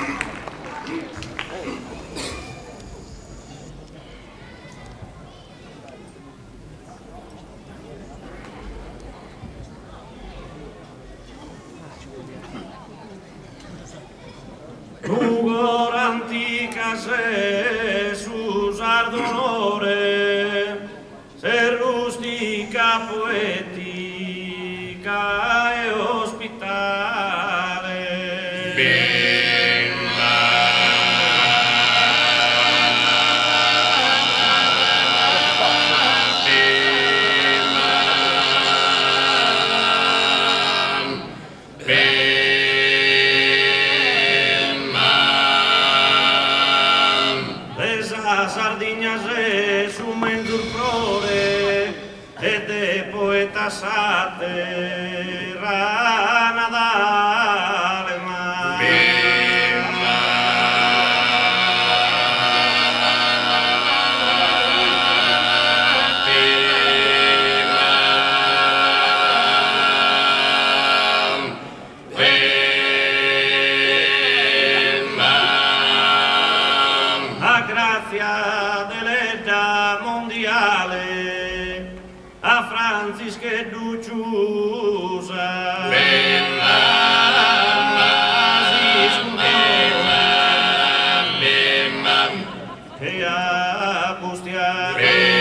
Rugor antica se sus ardonore, se rustica poetica e ospitale. Sardigna se su mentur flore e de poeta sate Nadale dell'età mondiale a Franzischeddù Ciusa e a Bustia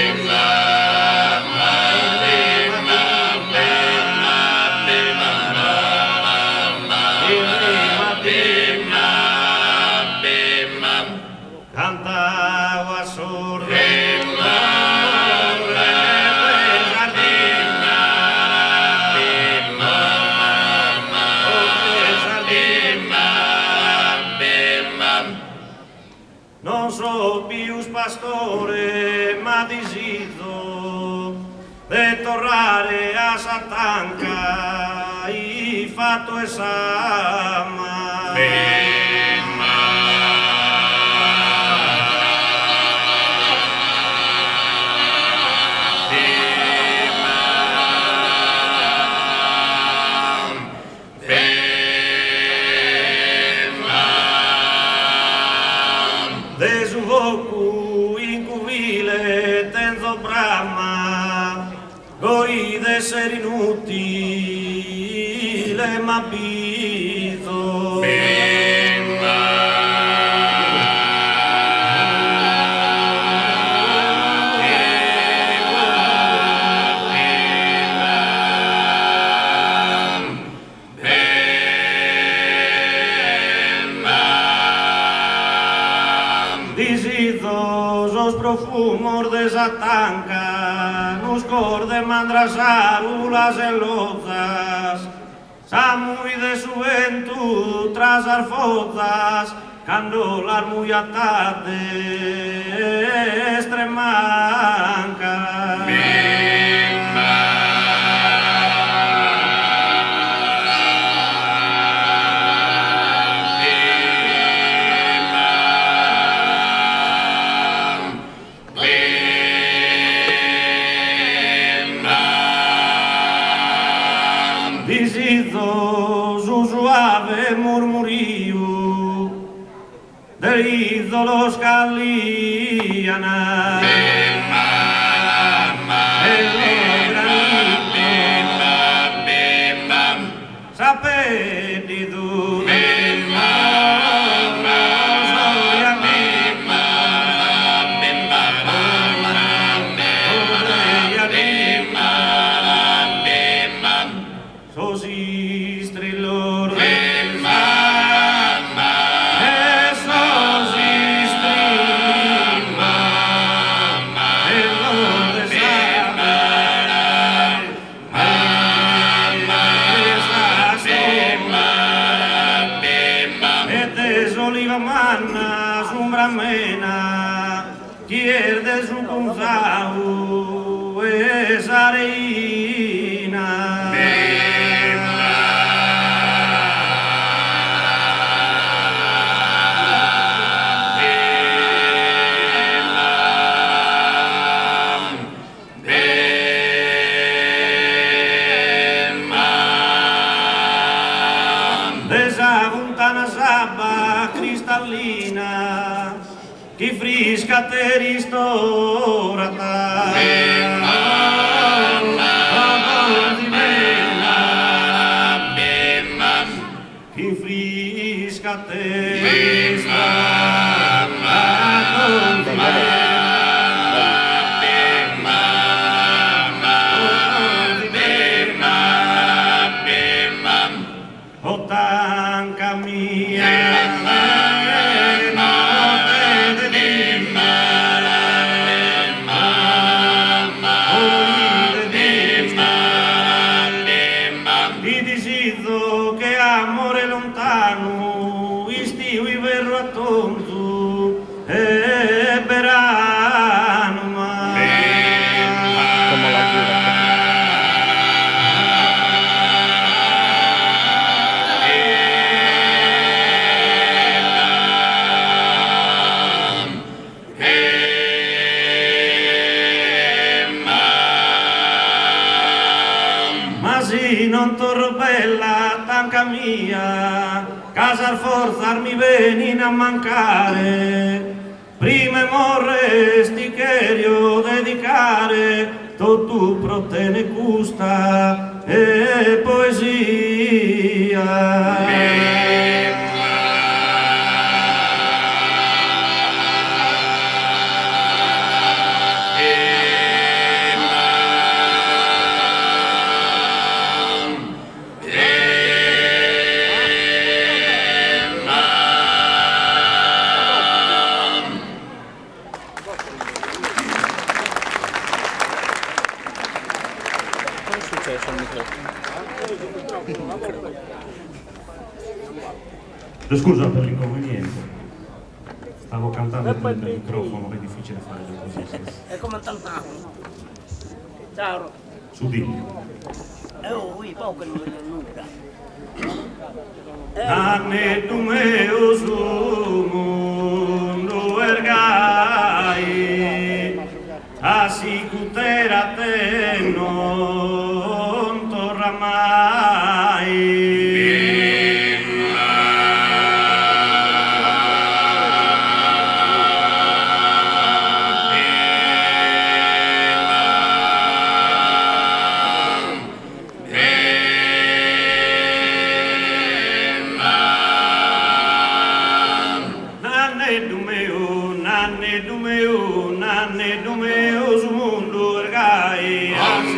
cantava sordo non so più pastore ma disido de tornare a Satanca e fatto esama incuvile tenzo brama goi d'essere inutile ma abito Disitos profumos de Satanca, nos cor de mandrasarulas enlozas, samui de juventud tras arfozas, cando l'armuia tarde estremanca. Disido su suave murmurio de ídolos caliana el granito sapete tu manna sumbramena pierde su punzau e sareina desa lontana sabba cristallina, che frisca te ristorata. Che frisca te ristorata. Tanca mia di disizzo che amore lontano istiu i verro a tonto e berano mai. Non torro bella tanca mia, casar forzar mi venin a mancare, prima morresti cherio dedicare, tu pro te ne custa e poesia. Scusa per l'inconveniente, stavo cantando per il microfono, è difficile fare così. È come cantavo. Ciao. Su di. Poco non vedo nulla. Anne tu meo su mondo ergai, a sicutera te non torna mai. Nanne dumeo su mondo ergai,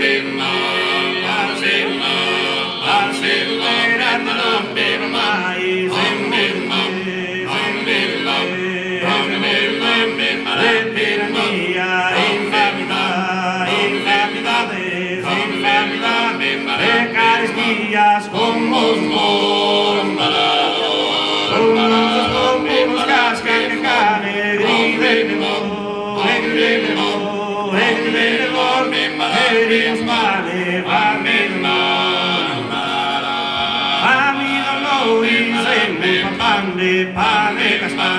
carestías como pane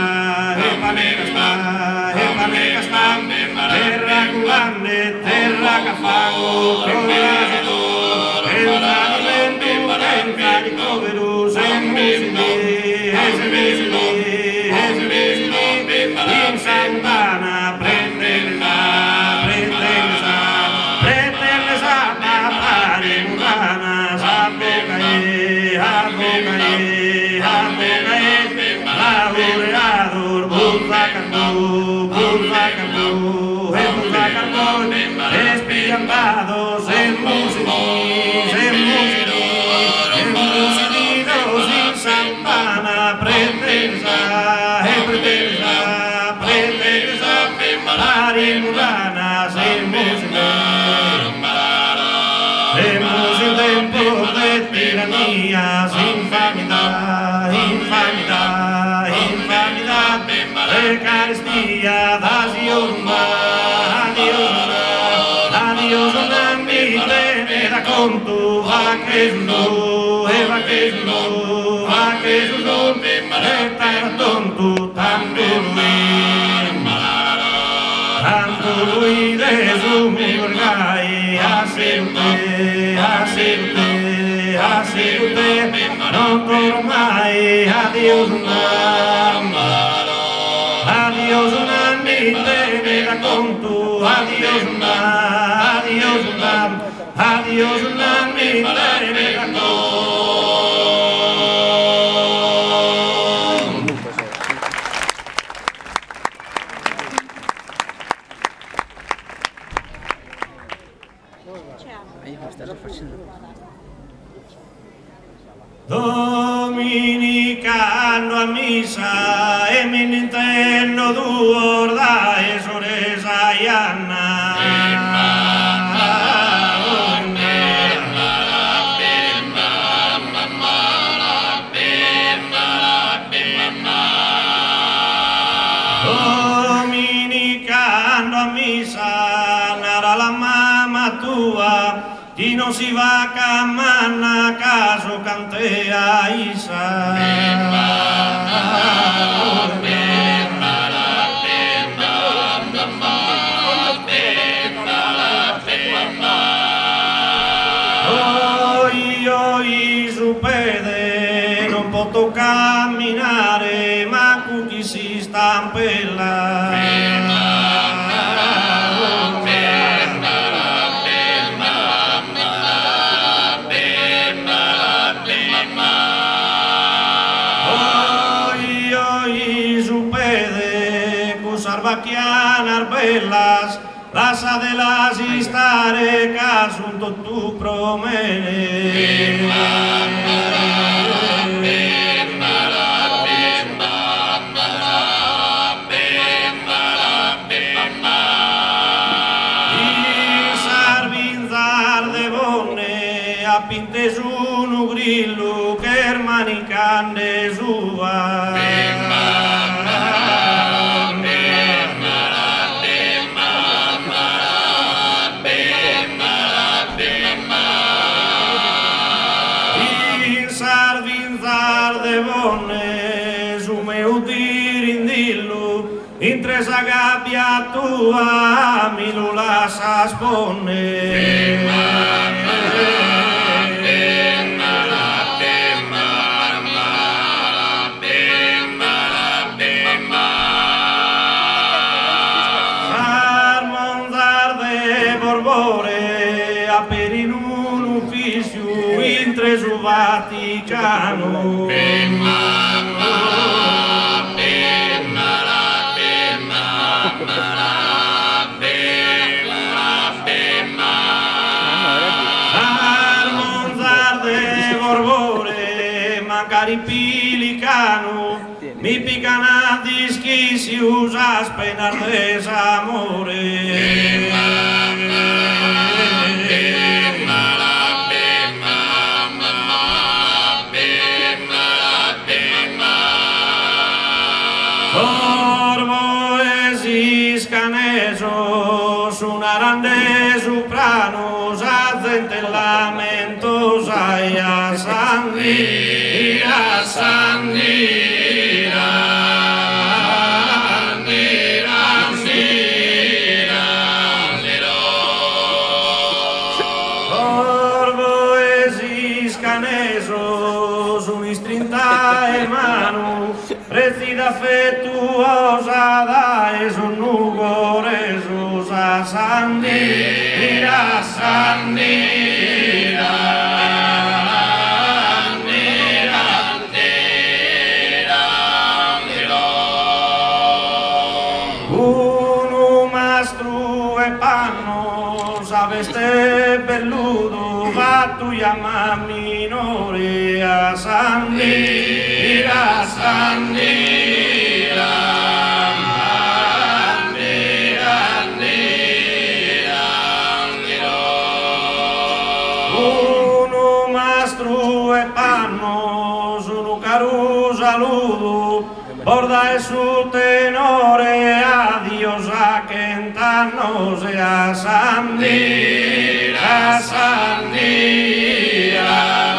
caspa, terra culante, terra cafago, terra di povero, in Sant'Anna, pretesa, pari murana, laureador, espiantados en musidos in Sant'Anna, pretesa, pari muranas en in tempo de tiranías, infamidad, Eucaristía, das Dios non mi tenera conto, va che giuro, e tar tonto, tanto lui desumi orgai, a sedute, non torna adiós adiós te da conto, adiós adiós adiós te da conto. Dominicano a misa e mi Nintendo duorda e soresa Ianna. Dominicano a misa nara la mamma tua. Chi non si va a camanna a caso cantea Isa. Oi, su pede, non posso camminare, ma chi si stampella. Sarbachianar bellas, raza de las istare, casunto tu promene. I sarvinzar de bonne, a pintes un grillo, che ermanican de suva. Su meu tirindillo, in tres gabbia tua, mi lo lascia spone. Armonzar de Borbore, a per in un ufficio, in tres Vaticano. Armonzar de Borbore, magari Pilicano, mi picana dischi si usa spenar desamore. Suonaran de sopranos, accente lamentos, a Sandira, Sandira, Sandira, Sandira, Orboesis canesos, un'istrinta mano, prezida affettuosa, da es un nugoreso. Sandira, Sandira, Sandira, Sandira. Uno mastro e panno, saveste pelludo, va tu chiama minore a Sandira, Sandira. Borda e su tenore, adiós a Quentano, sea Sandira, Sandira.